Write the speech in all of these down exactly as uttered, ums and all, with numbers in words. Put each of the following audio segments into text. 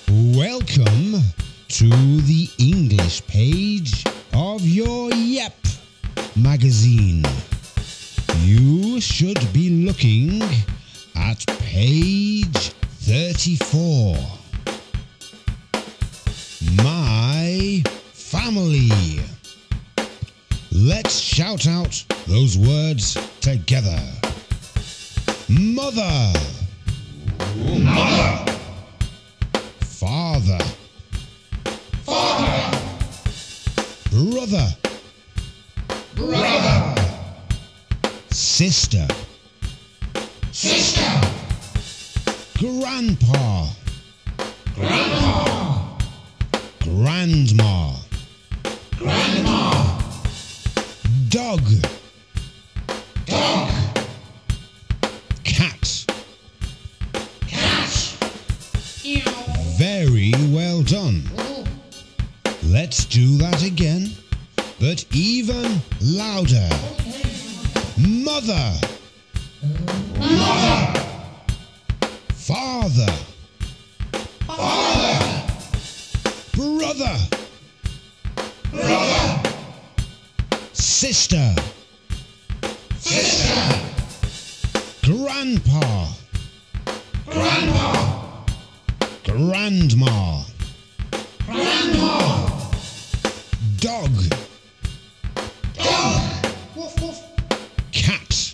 Welcome to the English page of your Yep magazine. You should be looking at page thirty-four. My family. Let's shout out those words together. Mother. Mother. Father. Father. Brother. Brother. Sister. Sister. Grandpa. Grandpa. Grandma. Grandma. Dog. Dog. Cat. Cat. Very well done. Let's do that again, but even louder. Mother. Mother. Father. Father. Brother. Brother. Sister. Sister. Grandpa. Grandpa. Grandma. Grandma. Dog. Dog. Cat.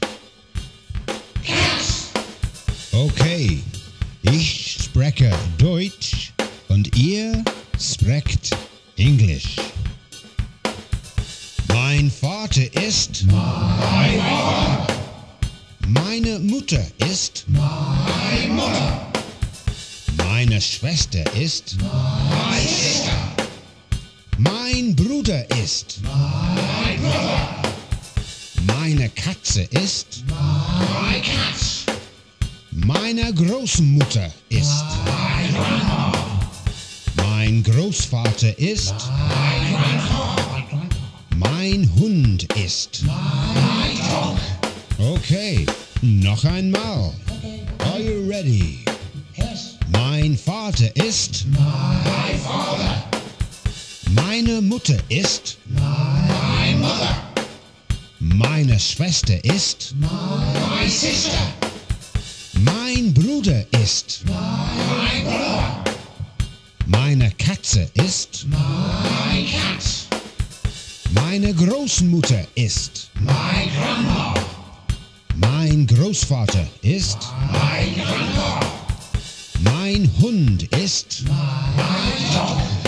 Cat. Okay. Ich spreche Deutsch und ihr sprecht Englisch. Mein Vater ist. My father. Meine Mutter ist. My mother. Meine Schwester ist. My sister. Mein Bruder ist. My brother. Meine Katze ist. My cat. Meine Großmutter ist. My grandma. Mein Großvater ist. My grandpa. Mein Hund ist. My dog. Okay, noch einmal. Are you ready? Yes. Mein Vater ist. My father. Meine Mutter ist. My mother. Meine Schwester ist. My sister. Mein Bruder ist. My brother. Meine Katze ist. My cat. Meine Großmutter ist. My grandma. Mein Großvater ist. My grandpa. Mein Hund ist. My dog.